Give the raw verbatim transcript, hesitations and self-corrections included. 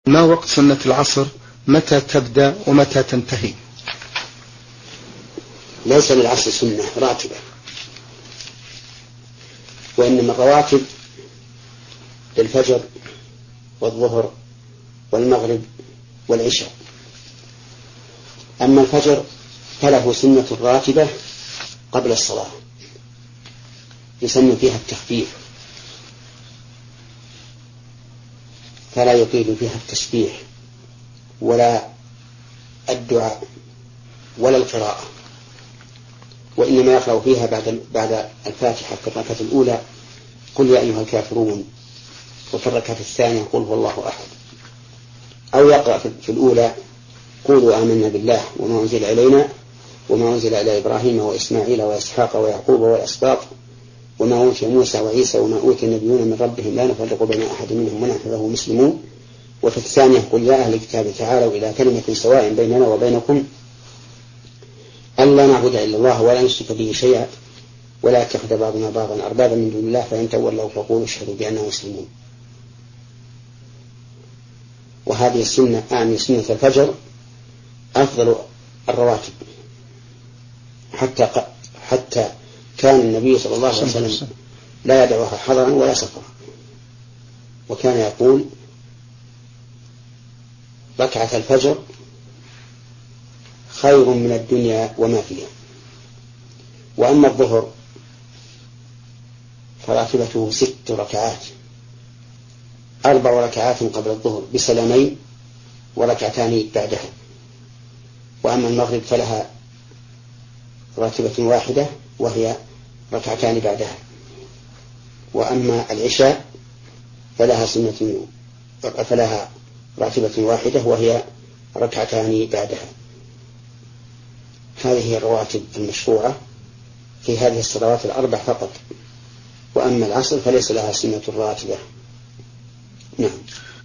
ما وقت سنة العصر؟ متى تبدأ ومتى تنتهي؟ ليس للعصر سنة راتبة، وإنما الرواتب للفجر والظهر والمغرب والعشاء. أما الفجر فله سنة راتبة قبل الصلاة يسمى فيها التخفيف، فلا يطيل فيها التسبيح ولا الدعاء ولا القراءة، وإنما يقرأ فيها بعد بعد الفاتحة في الركعة الأولى قل يا أيها الكافرون، وفي الركعة الثانية قل هو الله أحد، أو يقرأ في الأولى قولوا آمنا بالله وما أنزل إلينا وما أنزل إلى إبراهيم وإسماعيل وإسحاق ويعقوب والأسباط وما أوتي موسى وعيسى وما أوتي النبيون من ربهم لا نفرق بين أحد منهم ونحن له مسلمون. وفي الثانية قل يا أهل الكتاب تعالوا إلى كلمة سواء بيننا وبينكم ألا نعبد إلا الله ولا نشرك به شيئا ولا يتخذ بعضنا بعضا أربابا من دون الله فإن تولوا فقولوا اشهدوا بأننا مسلمون. وهذه السنة أعني سنة الفجر أفضل الرواتب، حتى حتى كان النبي صلى الله عليه وسلم لا يدعوها حضرا ولا سفرا، وكان يقول ركعة الفجر خير من الدنيا وما فيها. وأما الظهر فراتبته ست ركعات، أربع ركعات قبل الظهر بسلامين وركعتان بعدها. وأما المغرب فلها راتبة واحدة وهي ركعتان بعدها. وأما العشاء فلها سنة فلها راتبة واحدة وهي ركعتان بعدها. هذه هي الرواتب المشروعة في هذه الصلوات الأربع فقط. وأما العصر فليس لها سنة راتبة. نعم.